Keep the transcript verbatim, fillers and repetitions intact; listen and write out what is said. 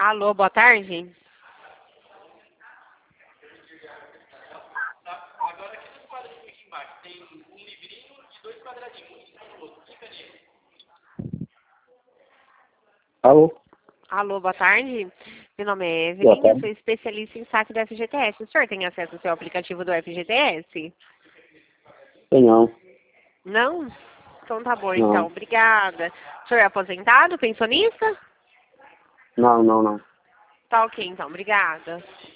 Alô, boa tarde. Agora aqui nos quadradinhos aqui embaixo tem um livrinho e dois quadradinhos, um em cima do outro. Clica nele. Alô? Alô, boa tarde. Meu nome é Boa Evelyn, eu tarde. sou especialista em saque do F G T S. O senhor tem acesso ao seu aplicativo do F G T S? Sei não. Não? Então tá bom, então. Não. Obrigada. O senhor é aposentado, pensionista? Não, não, não. Tá ok, então. Obrigada.